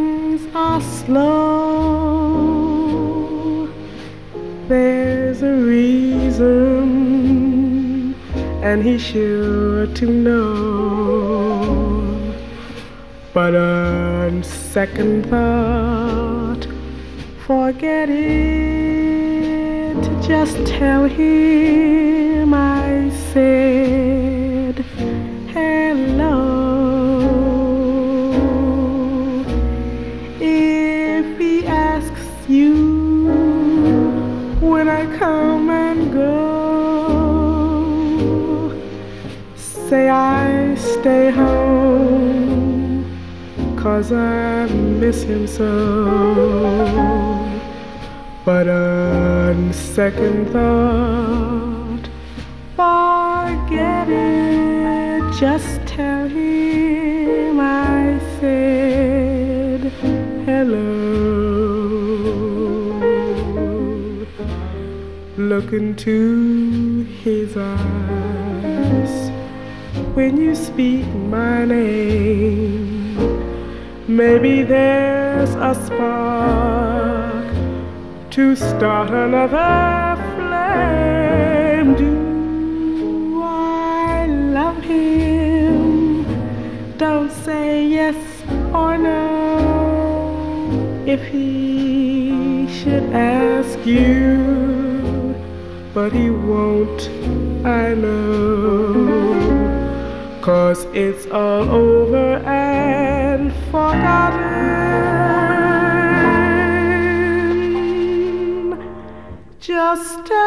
things are slow, there's a reason, and he's sure to know. But on second thought, forget it. Just tell him I said hello. If he asks you when I come and go, say I stay home, 'cause I miss him so. But on second thought, forget it. Just tell him I said hello. Look into his eyes when you speak my name. Maybe there's a spark to start another flame. Do I love him? Don't say yes or no. If he should ask you, but he won't, I know, 'cause it's all over and forgotten. Just